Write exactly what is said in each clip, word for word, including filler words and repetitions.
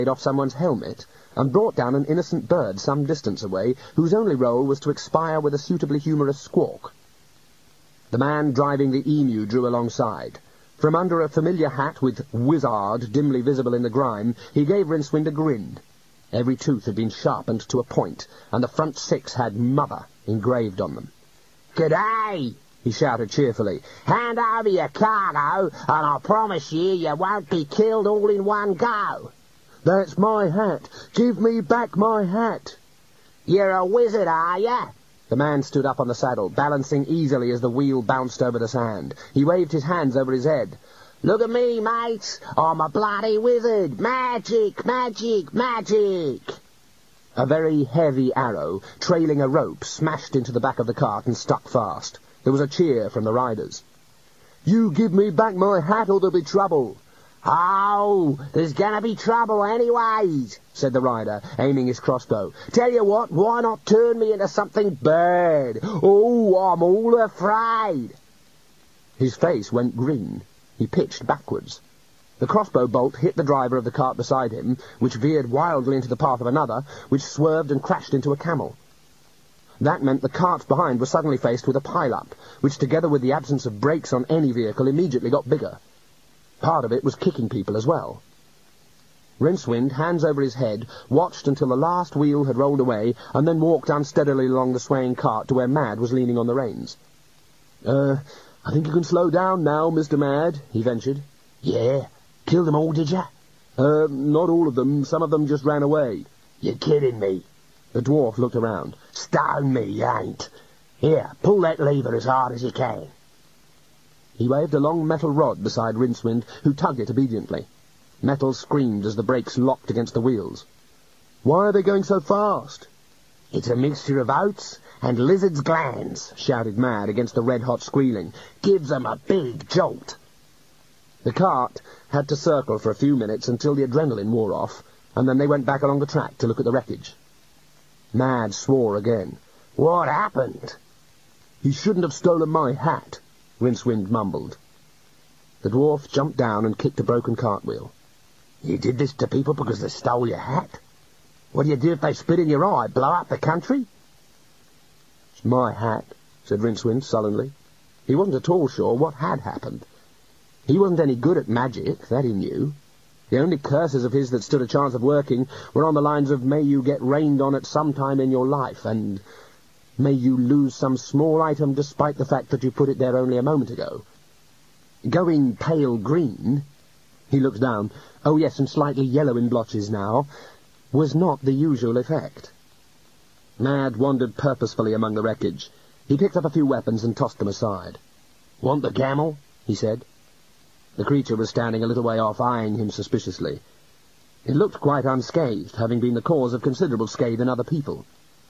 off someone's helmet and brought down an innocent bird some distance away, whose only role was to expire with a suitably humorous squawk. The man driving the emu drew alongside. From under a familiar hat with "Wizard" dimly visible in the grime, he gave Rincewind a grin. Every tooth had been sharpened to a point, and the front six had "Mother" engraved on them. "G'day!" he shouted cheerfully. "Hand over your cargo, and I promise you you won't be killed all in one go." "That's my hat. Give me back my hat." "You're a wizard, are ya?" The man stood up on the saddle, balancing easily as the wheel bounced over the sand. He waved his hands over his head. "Look at me, mates. I'm a bloody wizard. Magic, magic, magic." A very heavy arrow, trailing a rope, smashed into the back of the cart and stuck fast. There was a cheer from the riders. "You give me back my hat or there'll be trouble." "Oh, there's gonna be trouble anyways," said the rider, aiming his crossbow. "Tell you what, why not turn me into something bad? Oh, I'm all afraid." His face went green. He pitched backwards. The crossbow bolt hit the driver of the cart beside him, which veered wildly into the path of another, which swerved and crashed into a camel. That meant the cart behind was suddenly faced with a pile-up, which, together with the absence of brakes on any vehicle, immediately got bigger. Part of it was kicking people as well. Rincewind, hands over his head, watched until the last wheel had rolled away, and then walked unsteadily along the swaying cart to where Mad was leaning on the reins. Uh, I think you can slow down now, Mister Mad," he ventured. "Yeah? Killed them all, did ya?" Uh, not all of them. Some of them just ran away." "You're kidding me." The dwarf looked around. "Stone me, you ain't. Here, pull that lever as hard as you can." He waved a long metal rod beside Rincewind, who tugged it obediently. Metal screamed as the brakes locked against the wheels. "Why are they going so fast?" "It's a mixture of oats and lizard's glands," shouted Mad against the red-hot squealing. "Gives them a big jolt." The cart had to circle for a few minutes until the adrenaline wore off, and then they went back along the track to look at the wreckage. Mad swore again. "What happened?" "He shouldn't have stolen my hat," Rincewind mumbled. The dwarf jumped down and kicked a broken cartwheel. "You did this to people because they stole your hat? What do you do if they spit in your eye? Blow up the country?" "It's my hat," said Rincewind sullenly. He wasn't at all sure what had happened. He wasn't any good at magic, that he knew. The only curses of his that stood a chance of working were on the lines of "May you get rained on at some time in your life," and "May you lose some small item despite the fact that you put it there only a moment ago." Going pale green, he looked down, oh yes, and slightly yellow in blotches now, was not the usual effect. Mad wandered purposefully among the wreckage. He picked up a few weapons and tossed them aside. "Want the camel?" he said. The creature was standing a little way off, eyeing him suspiciously. It looked quite unscathed, having been the cause of considerable scathe in other people.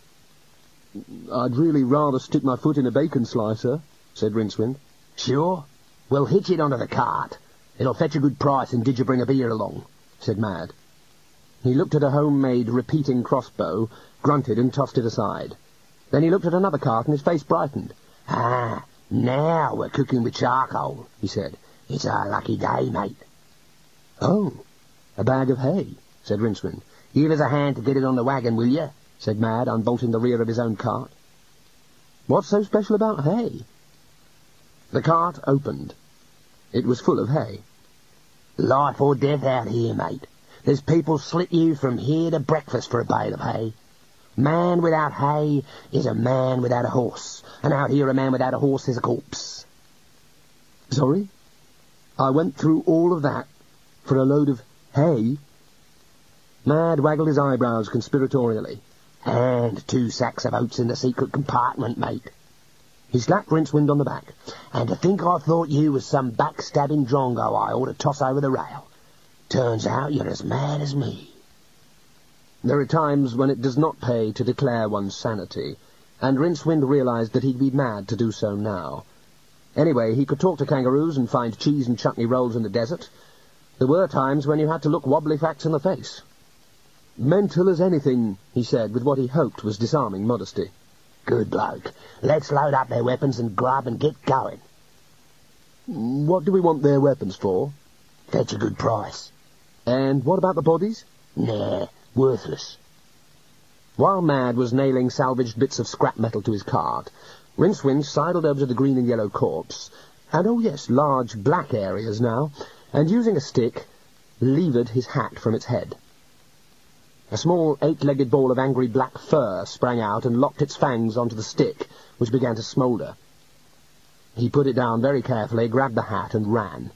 "I'd really rather stick my foot in a bacon slicer," said Rincewind. "Sure? Well, hitch it onto the cart. It'll fetch a good price, and did you bring a beer along?" said Mad. He looked at a homemade repeating crossbow, grunted and tossed it aside. Then he looked at another cart and his face brightened. "Ah, now we're cooking with charcoal," he said. "It's our lucky day, mate." "Oh, a bag of hay," said Rincewind. "Give us a hand to get it on the wagon, will you?" said Mad, unbolting the rear of his own cart. "What's so special about hay?" The cart opened. It was full of hay. "Life or death out here, mate. There's people slit you from here to breakfast for a bale of hay. Man without hay is a man without a horse, and out here a man without a horse is a corpse." "Sorry? I went through all of that for a load of hay?" Mad waggled his eyebrows conspiratorially. "And two sacks of oats in the secret compartment, mate." He slapped Rincewind on the back. "And to think I thought you was some backstabbing drongo I ought to toss over the rail. Turns out you're as mad as me." There are times when it does not pay to declare one's sanity, and Rincewind realized that he'd be mad to do so now. Anyway, he could talk to kangaroos and find cheese and chutney rolls in the desert. There were times when you had to look wobbly facts in the face. "Mental as anything," he said, with what he hoped was disarming modesty. "Good bloke. Let's load up their weapons and grub and get going." "What do we want their weapons for?" "Fetch a good price." "And what about the bodies?" Nah, worthless. While Mad was nailing salvaged bits of scrap metal to his cart, Rincewind sidled over to the green and yellow corpse, and oh yes, large black areas now, and using a stick, levered his hat from its head. A small eight-legged ball of angry black fur sprang out and locked its fangs onto the stick, which began to smoulder. He put it down very carefully, grabbed the hat, and ran.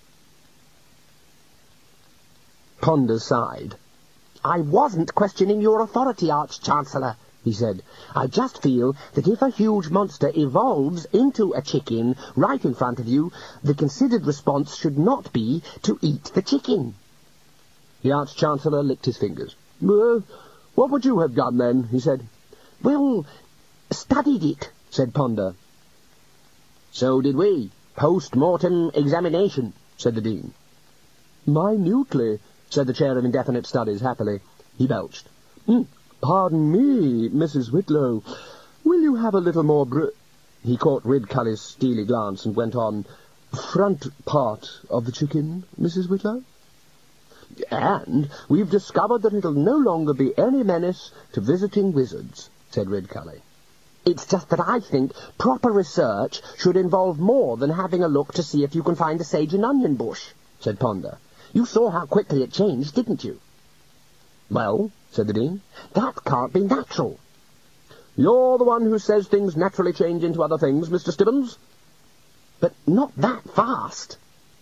Ponder sighed. I wasn't questioning your authority, Arch-Chancellor, he said. I just feel that if a huge monster evolves into a chicken right in front of you, the considered response should not be to eat the chicken. The Arch-Chancellor licked his fingers. Uh, what would you have done, then? He said. Well, studied it, said Ponder. So did we. Post-mortem examination, said the Dean. Minutely, said the Chair of Indefinite Studies happily. He belched. Mm, pardon me, Missus Whitlow. Will you have a little more br... He caught Ridcully's steely glance and went on. Front part of the chicken, Missus Whitlow? And we've discovered that it'll no longer be any menace to visiting wizards, said Ridcully. It's just that I think proper research should involve more than having a look to see if you can find a sage and onion bush, said Ponder. You saw how quickly it changed, didn't you? Well, said the Dean, that can't be natural. You're the one who says things naturally change into other things, Mister Stibbons. But not that fast.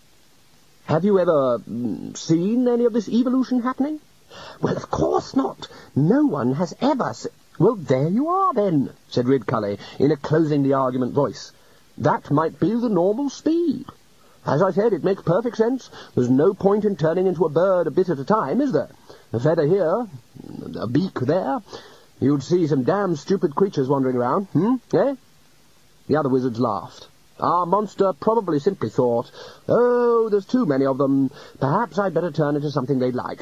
Have you ever mm, seen any of this evolution happening? Well, of course not. No one has ever se- Well, there you are, then, said Ridcully, in a closing-the-argument voice. That might be the normal speed. As I said, it makes perfect sense. There's no point in turning into a bird a bit at a time, is there? A feather here, a beak there. You'd see some damn stupid creatures wandering around, hmm, eh? The other wizards laughed. Our monster probably simply thought, oh, there's too many of them. Perhaps I'd better turn into something they'd like.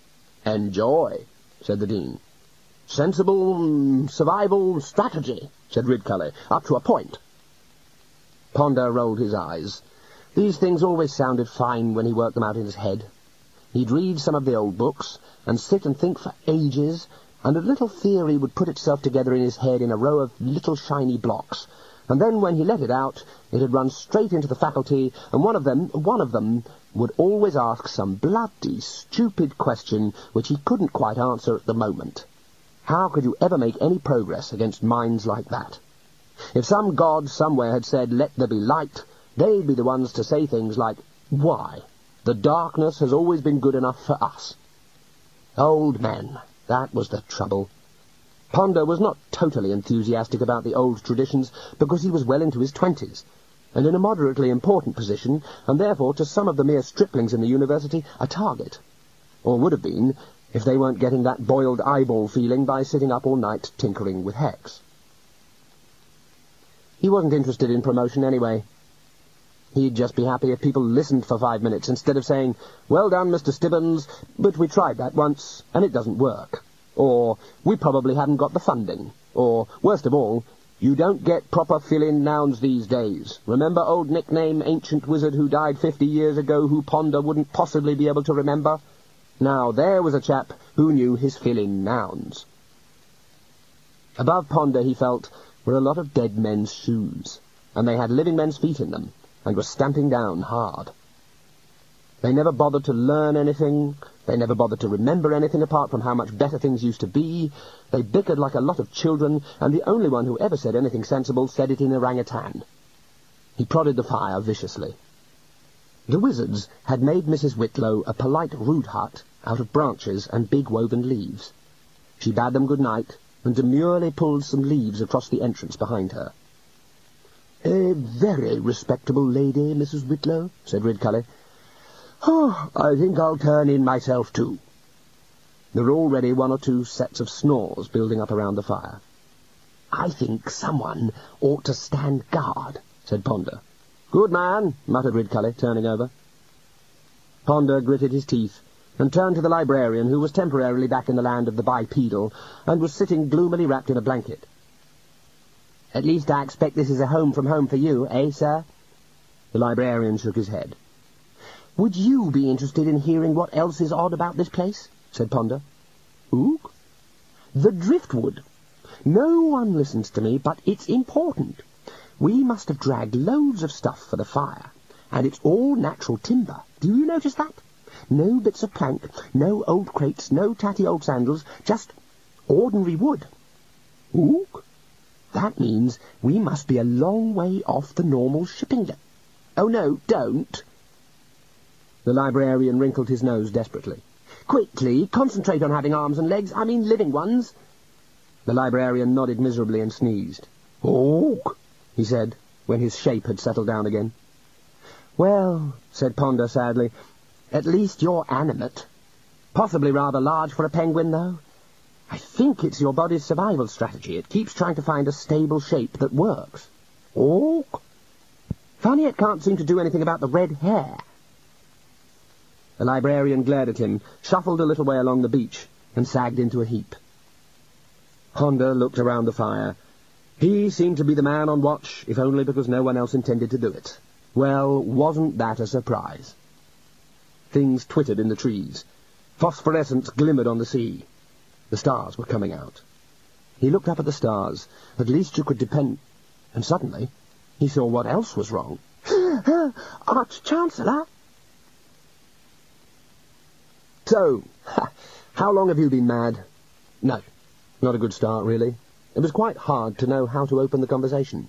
Enjoy, said the Dean. Sensible mm, survival strategy, said Ridcully, up to a point. Ponder rolled his eyes. These things always sounded fine when he worked them out in his head. He'd read some of the old books, and sit and think for ages, and a little theory would put itself together in his head in a row of little shiny blocks, and then when he let it out, it had run straight into the faculty, and one of them, one of them, would always ask some bloody stupid question which he couldn't quite answer at the moment. How could you ever make any progress against minds like that? If some god somewhere had said, let there be light, they'd be the ones to say things like, why? The darkness has always been good enough for us. Old men, that was the trouble. Ponder was not totally enthusiastic about the old traditions because he was well into his twenties, and in a moderately important position, and therefore to some of the mere striplings in the university a target, or would have been if they weren't getting that boiled eyeball feeling by sitting up all night tinkering with hex. He wasn't interested in promotion anyway. He'd just be happy if people listened for five minutes instead of saying, well done, Mister Stibbons, but we tried that once, and it doesn't work. Or, we probably haven't got the funding. Or, worst of all, you don't get proper fill-in nouns these days. Remember old nickname ancient wizard who died fifty years ago who Ponder wouldn't possibly be able to remember? Now, there was a chap who knew his fill-in nouns. Above Ponder, he felt, were a lot of dead men's shoes, and they had living men's feet in them, and were stamping down hard. They never bothered to learn anything. They never bothered to remember anything apart from how much better things used to be. They bickered like a lot of children, and the only one who ever said anything sensible said it in orangutan. He prodded the fire viciously. The wizards had made Missus Whitlow a polite rude hut out of branches and big woven leaves. She bade them good night, and demurely pulled some leaves across the entrance behind her. "A very respectable lady, Missus Whitlow," said Ridcully. "Oh, I think I'll turn in myself, too." There were already one or two sets of snores building up around the fire. "I think someone ought to stand guard," said Ponder. "Good man," muttered Ridcully, turning over. Ponder gritted his teeth and turned to the librarian, who was temporarily back in the land of the bipedal and was sitting gloomily wrapped in a blanket. "At least I expect this is a home from home for you, eh, sir?" The librarian shook his head. "Would you be interested in hearing what else is odd about this place?" said Ponder. Ook? The driftwood. No one listens to me, but it's important. We must have dragged loads of stuff for the fire, and it's all natural timber. Do you notice that? No bits of plank, no old crates, no tatty old sandals, just ordinary wood. Ook? That means we must be a long way off the normal shipping line. Oh, no, don't. The librarian wrinkled his nose desperately. Quickly, concentrate on having arms and legs, I mean living ones. The librarian nodded miserably and sneezed. Ook, he said, when his shape had settled down again. Well, said Ponder sadly, at least you're animate. Possibly rather large for a penguin, though. I think it's your body's survival strategy. It keeps trying to find a stable shape that works. Ook. Funny it can't seem to do anything about the red hair. The librarian glared at him, shuffled a little way along the beach, and sagged into a heap. Ponder looked around the fire. He seemed to be the man on watch, if only because no one else intended to do it. Well, wasn't that a surprise? Things twittered in the trees. Phosphorescence glimmered on the sea. The stars were coming out. He looked up at the stars. At least you could depend... And suddenly, he saw what else was wrong. Arch-Chancellor? So, how long have you been mad? No, not a good start, really. It was quite hard to know how to open the conversation.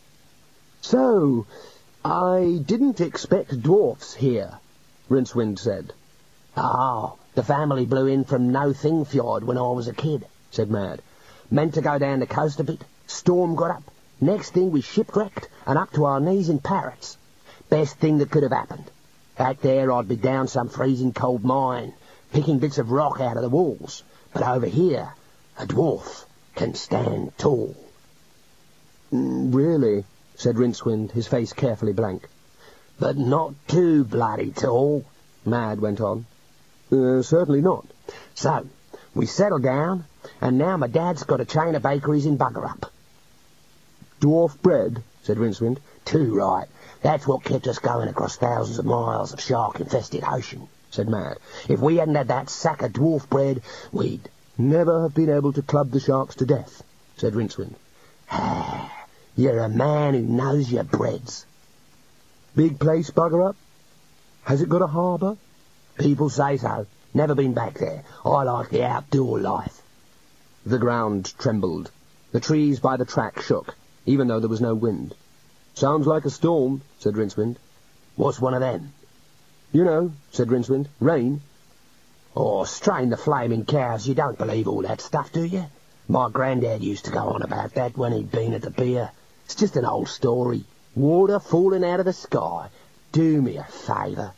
So, I didn't expect dwarfs here, Rincewind said. Oh, the family blew in from No Thing Fjord when I was a kid, said Mad. Meant to go down the coast a bit. Storm got up. Next thing we shipwrecked and up to our knees in parrots. Best thing that could have happened. Out there I'd be down some freezing cold mine, picking bits of rock out of the walls. But over here, a dwarf can stand tall. Mm, really, said Rincewind, his face carefully blank. But not too bloody tall, Mad went on. Uh, certainly not. So, we settled down, and now my dad's got a chain of bakeries in Buggerup. Dwarf bread, said Rincewind. Too right. That's what kept us going across thousands of miles of shark-infested ocean, said Mad. If we hadn't had that sack of dwarf bread, we'd... Never have been able to club the sharks to death, said Rincewind. Ah, you're a man who knows your breads. Big place, Buggerup? Has it got a harbour? People say so. Never been back there. I like the outdoor life. The ground trembled. The trees by the track shook, even though there was no wind. Sounds like a storm, said Rincewind. What's one of them? You know, said Rincewind. Rain. Oh, strain the flaming cows. You don't believe all that stuff, do you? My granddad used to go on about that when he'd been at the beer. It's just an old story. Water falling out of the sky. Do me a favour.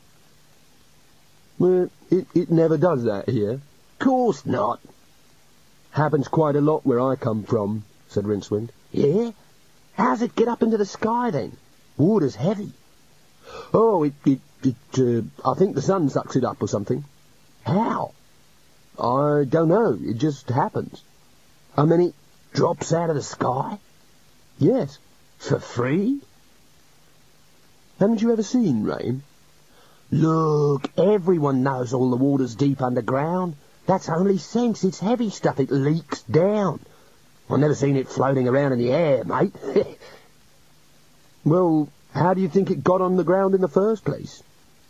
Well, it, it never does that here. Course not. Happens quite a lot where I come from, said Rincewind. Yeah? How's it get up into the sky, then? Water's heavy. Oh, it, it, it, uh, I think the sun sucks it up or something. How? I don't know. It just happens. I mean, it drops out of the sky? Yes. For free? Haven't you ever seen rain? Look, everyone knows all the water's deep underground. That's only sense. It's heavy stuff. It leaks down. I've never seen it floating around in the air, mate. Well, how do you think it got on the ground in the first place?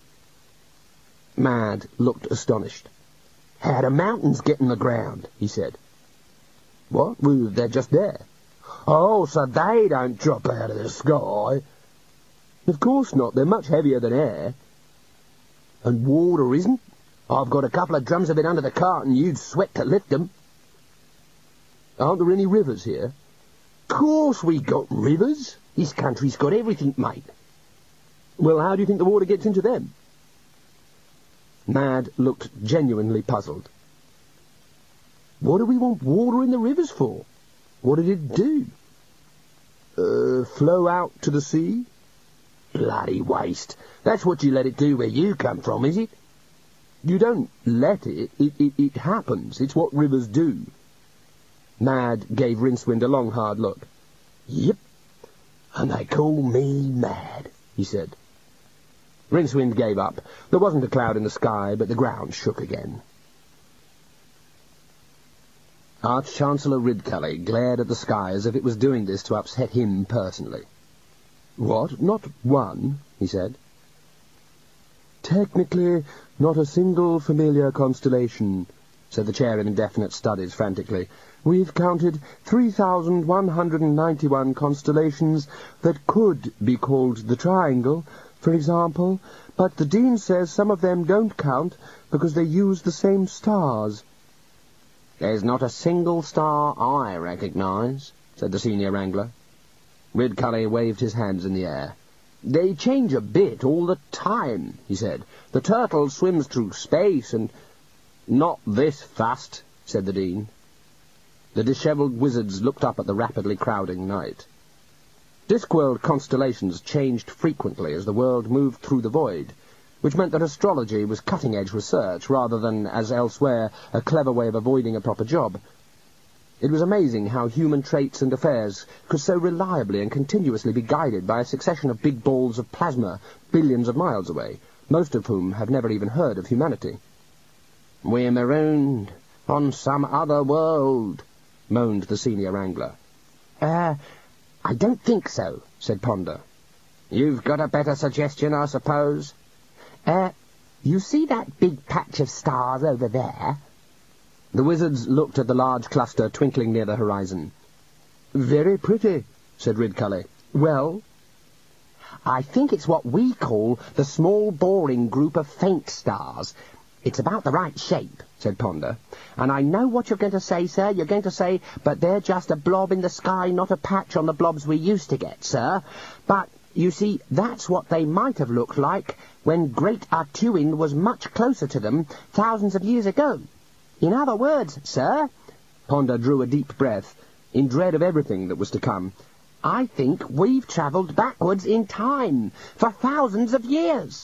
Mad looked astonished. How do mountains get in the ground? He said. What? Well, they're just there. Oh, so they don't drop out of the sky. Of course not. They're much heavier than air. And water isn't? I've got a couple of drums of it under the cart and you'd sweat to lift them. Aren't there any rivers here? Course we got rivers. This country's got everything, mate. Well, how do you think the water gets into them? Mad looked genuinely puzzled. What do we want water in the rivers for? What did it do? Uh, flow out to the sea? Bloody waste. That's what you let it do where you come from, is it? You don't let it. It, it, it happens. It's what rivers do. Mad gave Rincewind a long, hard look. Yep. And they call me Mad, he said. Rincewind gave up. There wasn't a cloud in the sky, but the ground shook again. Arch-Chancellor Ridcully glared at the sky as if it was doing this to upset him personally. "What? Not one?" he said. "Technically, not a single familiar constellation," said the chair in indefinite studies frantically. "We've counted three thousand one hundred ninety-one constellations that could be called the Triangle, for example, but the Dean says some of them don't count because they use the same stars." "There's not a single star I recognise," said the senior wrangler. Ridcully waved his hands in the air. "They change a bit all the time," he said. "The Turtle swims through space and—" "Not this fast," said the Dean. The dishevelled wizards looked up at the rapidly crowding night. Discworld constellations changed frequently as the world moved through the void, which meant that astrology was cutting-edge research rather than, as elsewhere, a clever way of avoiding a proper job. It was amazing how human traits and affairs could so reliably and continuously be guided by a succession of big balls of plasma billions of miles away, most of whom have never even heard of humanity. "We're marooned on some other world," moaned the senior wrangler. Uh, I don't think so," said Ponder. "You've got a better suggestion, I suppose?" Uh, you see that big patch of stars over there?" The wizards looked at the large cluster twinkling near the horizon. "Very pretty," said Ridcully. "Well?" "I think it's what we call the small boring group of faint stars. It's about the right shape," said Ponder. "And I know what you're going to say, sir. You're going to say, but they're just a blob in the sky, not a patch on the blobs we used to get, sir. But, you see, that's what they might have looked like when Great Artuin was much closer to them thousands of years ago. In other words, sir," Ponder drew a deep breath, in dread of everything that was to come, "I think we've travelled backwards in time for thousands of years."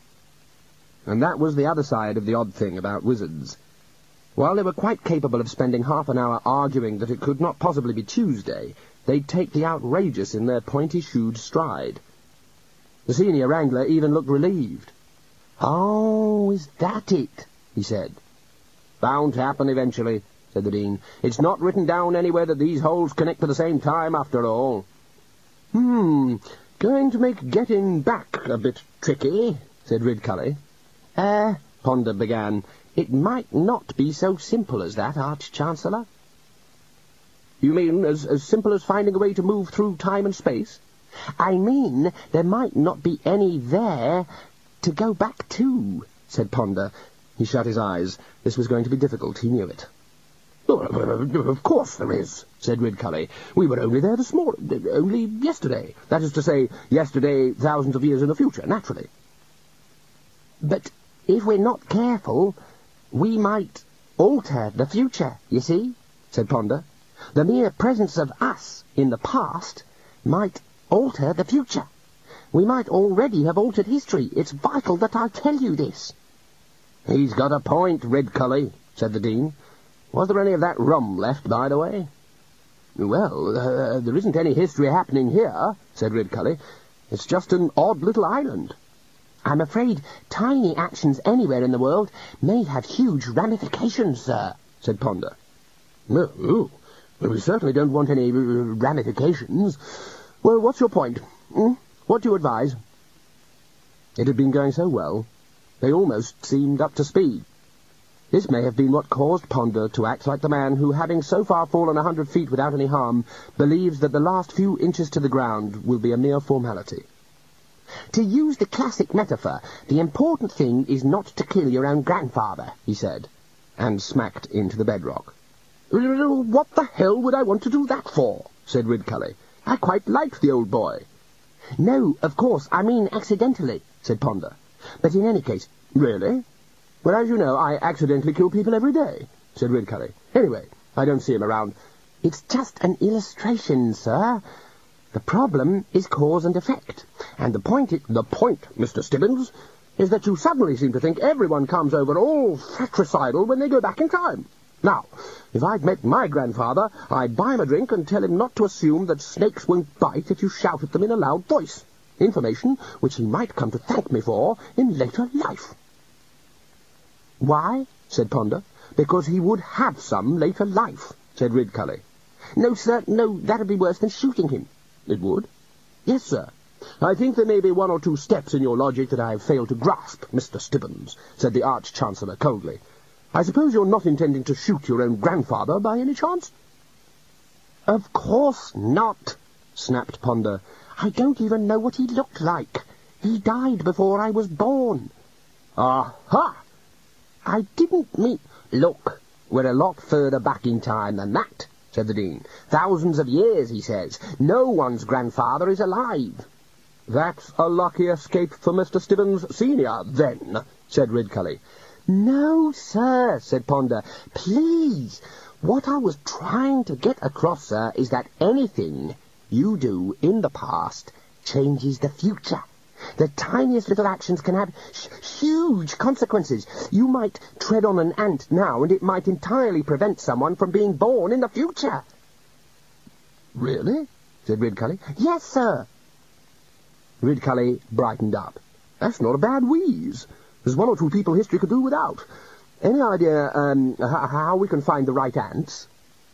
And that was the other side of the odd thing about wizards. While they were quite capable of spending half an hour arguing that it could not possibly be Tuesday, they'd take the outrageous in their pointy-shoed stride. The senior wrangler even looked relieved. "Oh, is that it?" he said. "Bound to happen eventually," said the Dean. "It's not written down anywhere that these holes connect to the same time, after all." "Hmm, going to make getting back a bit tricky," said Ridcully. Uh, Ponder began. "It might not be so simple as that, Arch-Chancellor." "You mean as, as simple as finding a way to move through time and space?" "I mean there might not be any there to go back to," said Ponder. He shut his eyes. This was going to be difficult, he knew it. "Oh, of course there is," said Ridcully. "We were only there this morning, only yesterday. That is to say, yesterday thousands of years in the future, naturally." "But if we're not careful, we might alter the future, you see," said Ponder. "The mere presence of us in the past might alter the future. We might already have altered history. It's vital that I tell you this." "He's got a point, Ridcully," said the Dean. "Was there any of that rum left, by the way?" "Well, uh, there isn't any history happening here," said Ridcully. "It's just an odd little island." "I'm afraid tiny actions anywhere in the world may have huge ramifications, sir," said Ponder. "Oh, well, we certainly don't want any uh, ramifications. Well, what's your point? Hmm? What do you advise?" It had been going so well, they almost seemed up to speed. This may have been what caused Ponder to act like the man who, having so far fallen a hundred feet without any harm, believes that the last few inches to the ground will be a mere formality. "To use the classic metaphor, the important thing is not to kill your own grandfather," he said, and smacked into the bedrock. "What the hell would I want to do that for?" said Ridcully. "I quite liked the old boy." "No, of course, I mean accidentally," said Ponder. "But in any case—" "Really? Well, as you know, I accidentally kill people every day," said Ridcully. "Anyway, I don't see him around." "It's just an illustration, sir. The problem is cause and effect. And the point is—" "The point, Mister Stibbins, is that you suddenly seem to think everyone comes over all fratricidal when they go back in time. Now, if I'd met my grandfather, I'd buy him a drink and tell him not to assume that snakes won't bite if you shout at them in a loud voice. Information which he might come to thank me for in later life." "Why?" said Ponder. "Because he would have some later life," said Ridcully. No, sir, no, that'd be worse than shooting him. It would? Yes, sir. I think there may be one or two steps in your logic that I have failed to grasp, Mister Stibbons, said the Arch-Chancellor coldly. I suppose you're not intending to shoot your own grandfather by any chance? Of course not, snapped Ponder. I don't even know what he looked like. He died before I was born. Aha! I didn't mean... Look, we're a lot further back in time than that, said the Dean. Thousands of years, he says. No one's grandfather is alive. That's a lucky escape for Mister Stibbons Senior, then, said Ridcully. No, sir, said Ponder. Please. What I was trying to get across, sir, is that anything you do in the past changes the future. The tiniest little actions can have huge consequences. You might tread on an ant now, and it might entirely prevent someone from being born in the future. Really? Said Ridcully. Yes, sir. Ridcully brightened up. That's not a bad wheeze. There's one or two people history could do without. Any idea um, how we can find the right ants?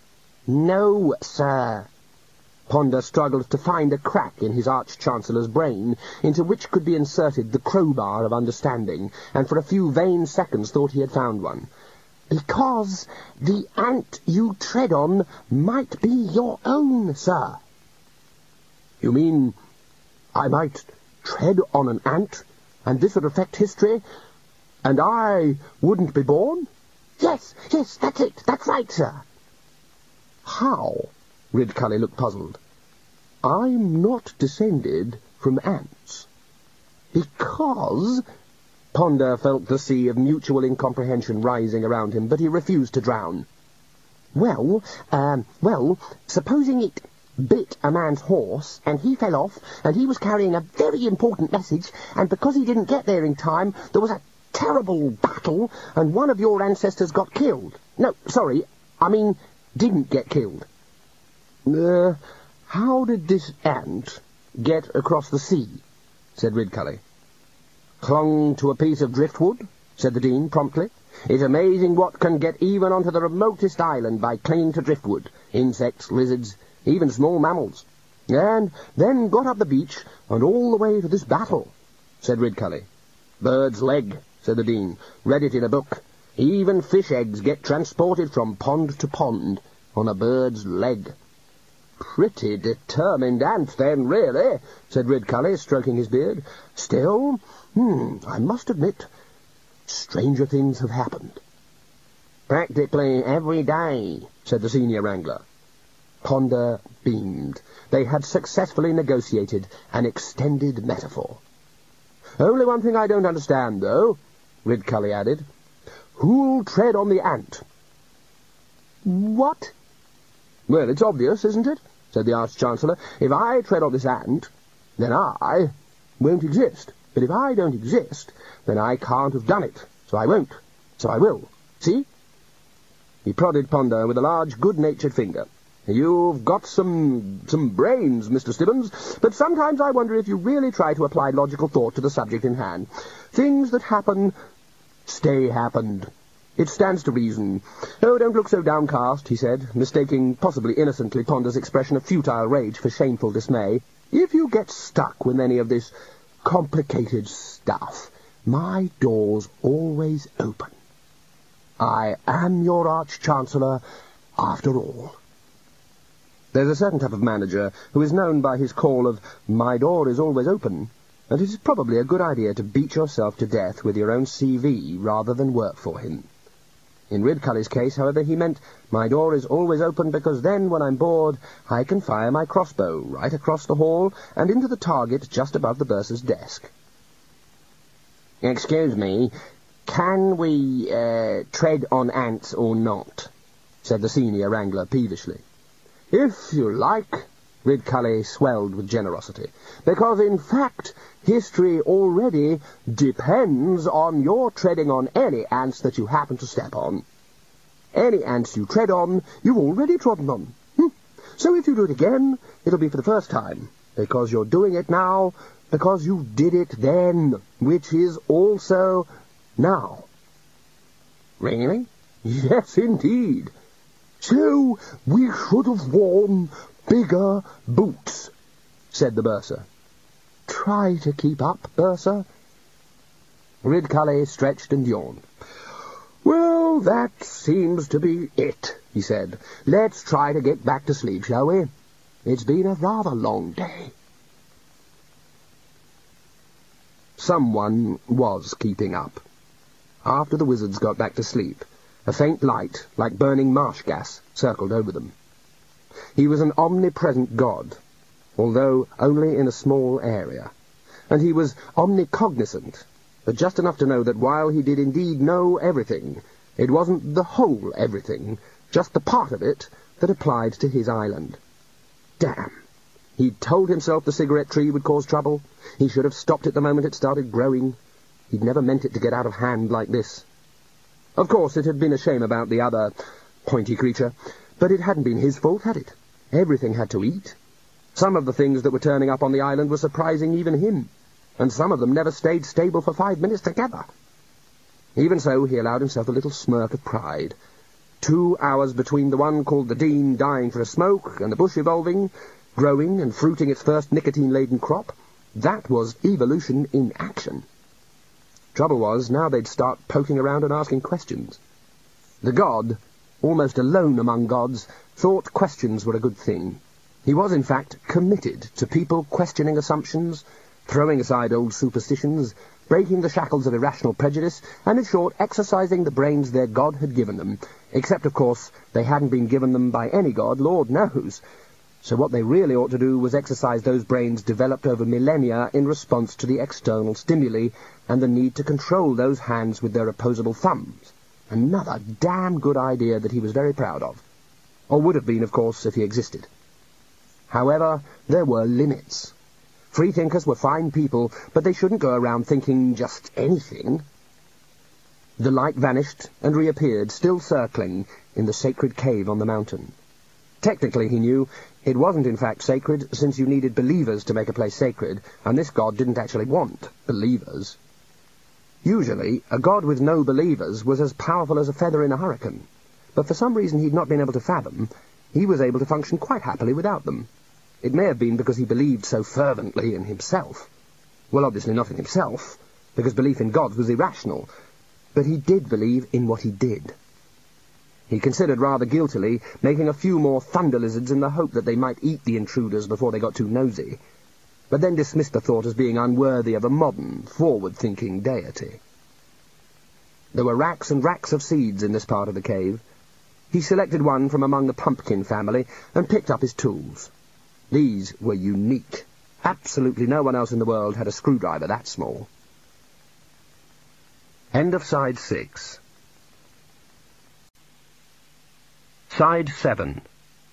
No, sir. Ponder struggled to find a crack in his Arch-Chancellor's brain into which could be inserted the crowbar of understanding, and for a few vain seconds thought he had found one. Because the ant you tread on might be your own, sir. You mean I might tread on an ant, and this would affect history, and I wouldn't be born? Yes, yes, that's it. That's right, sir. How? Ridcully looked puzzled. I'm not descended from ants. Because... Ponder felt the sea of mutual incomprehension rising around him, but he refused to drown. Well, um, well, supposing it bit a man's horse, and he fell off, and he was carrying a very important message, and because he didn't get there in time, there was a terrible battle, and one of your ancestors got killed. No, sorry, I mean, didn't get killed. Uh, how did this ant get across the sea? Said Ridcully. Clung to a piece of driftwood, said the Dean promptly. It's amazing what can get even onto the remotest island by clinging to driftwood. Insects, lizards, even small mammals. And then got up the beach and all the way to this battle, said Ridcully. Bird's leg, said the Dean. Read it in a book. Even fish eggs get transported from pond to pond on a bird's leg. Pretty determined ant, then, really, said Ridcully, stroking his beard. Still, hmm, I must admit, stranger things have happened. Practically every day, said the senior wrangler. Ponder beamed. They had successfully negotiated an extended metaphor. Only one thing I don't understand, though, Ridcully added. Who'll tread on the ant? What? Well, it's obvious, isn't it? Said the Arch-Chancellor. If I tread on this ant, then I won't exist. But if I don't exist, then I can't have done it. So I won't. So I will. See? He prodded Ponder with a large, good-natured finger. You've got some some brains, Mister Stibbons, but sometimes I wonder if you really try to apply logical thought to the subject in hand. Things that happen stay happened. It stands to reason. Oh, don't look so downcast, he said, mistaking possibly innocently Ponder's expression of futile rage for shameful dismay. If you get stuck with any of this complicated stuff, my door's always open. I am your Arch-Chancellor after all. There's a certain type of manager who is known by his call of, my door is always open, and it is probably a good idea to beat yourself to death with your own C V rather than work for him. In Ridcully's case, however, he meant, my door is always open because then, when I'm bored, I can fire my crossbow right across the hall and into the target just above the bursar's desk. Excuse me, can we, uh, tread on ants or not? Said the senior wrangler peevishly. If you like, Ridcully swelled with generosity, because in fact history already depends on your treading on any ants that you happen to step on. Any ants you tread on, you've already trodden on. Hm. So if you do it again, it'll be for the first time, because you're doing it now, because you did it then, which is also now. Really? Yes, indeed. "So we should have worn bigger boots," said the bursar. "Try to keep up, bursar." Ridcully stretched and yawned. "Well, that seems to be it," he said. "Let's try to get back to sleep, shall we? It's been a rather long day." Someone was keeping up. After the wizards got back to sleep, a faint light, like burning marsh gas, circled over them. He was an omnipresent god, although only in a small area, and he was omnicognizant, but just enough to know that while he did indeed know everything, it wasn't the whole everything, just the part of it that applied to his island. Damn! He'd told himself the cigarette tree would cause trouble. He should have stopped it the moment it started growing. He'd never meant it to get out of hand like this. Of course, it had been a shame about the other pointy creature, but it hadn't been his fault, had it? Everything had to eat. Some of the things that were turning up on the island were surprising even him, and some of them never stayed stable for five minutes together. Even so, he allowed himself a little smirk of pride. Two hours between the one called the Dean dying for a smoke and the bush evolving, growing and fruiting its first nicotine-laden crop, that was evolution in action. Trouble was, now they'd start poking around and asking questions. The god, almost alone among gods, thought questions were a good thing. He was, in fact, committed to people questioning assumptions, throwing aside old superstitions, breaking the shackles of irrational prejudice, and, in short, exercising the brains their god had given them, except, of course, they hadn't been given them by any god, Lord knows. So what they really ought to do was exercise those brains developed over millennia in response to the external stimuli and the need to control those hands with their opposable thumbs. Another damn good idea that he was very proud of. Or would have been, of course, if he existed. However, there were limits. Freethinkers were fine people, but they shouldn't go around thinking just anything. The light vanished and reappeared, still circling, in the sacred cave on the mountain. Technically, he knew, it wasn't in fact sacred, since you needed believers to make a place sacred, and this god didn't actually want believers. Usually, a god with no believers was as powerful as a feather in a hurricane, but for some reason he'd not been able to fathom, he was able to function quite happily without them. It may have been because he believed so fervently in himself. Well, obviously not in himself, because belief in gods was irrational, but he did believe in what he did. He considered rather guiltily making a few more thunder lizards in the hope that they might eat the intruders before they got too nosy, but then dismissed the thought as being unworthy of a modern, forward-thinking deity. There were racks and racks of seeds in this part of the cave. He selected one from among the pumpkin family and picked up his tools. These were unique. Absolutely no one else in the world had a screwdriver that small. End of side six. Side seven.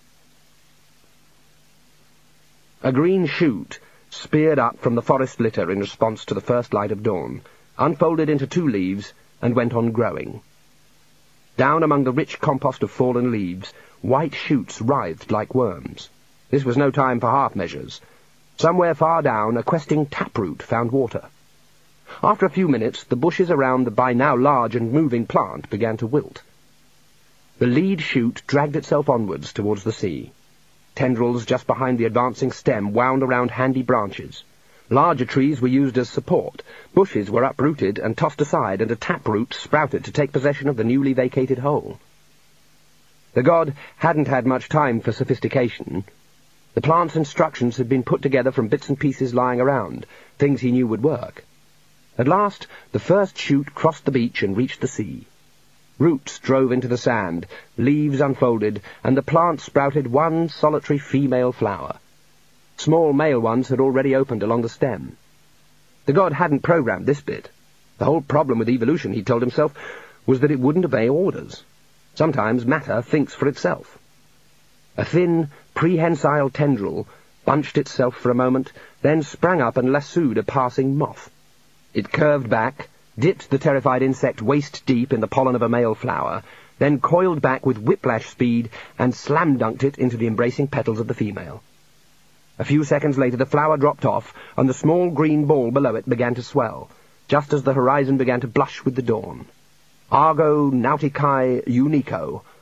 A green shoot speared up from the forest litter in response to the first light of dawn, unfolded into two leaves, and went on growing. Down among the rich compost of fallen leaves, white shoots writhed like worms. This was no time for half-measures. Somewhere far down, a questing taproot found water. After a few minutes, the bushes around the by now large and moving plant began to wilt. The lead shoot dragged itself onwards towards the sea. Tendrils just behind the advancing stem wound around handy branches. Larger trees were used as support, bushes were uprooted and tossed aside, and a taproot sprouted to take possession of the newly vacated hole. The god hadn't had much time for sophistication. The plant's instructions had been put together from bits and pieces lying around, things he knew would work. At last, the first shoot crossed the beach and reached the sea. Roots drove into the sand, leaves unfolded, and the plant sprouted one solitary female flower. Small male ones had already opened along the stem. The god hadn't programmed this bit. The whole problem with evolution, he told himself, was that it wouldn't obey orders. Sometimes matter thinks for itself. A thin, prehensile tendril bunched itself for a moment, then sprang up and lassoed a passing moth. It curved back, dipped the terrified insect waist-deep in the pollen of a male flower, then coiled back with whiplash speed and slam-dunked it into the embracing petals of the female. A few seconds later the flower dropped off, and the small green ball below it began to swell, just as the horizon began to blush with the dawn. Argo nauticae unico,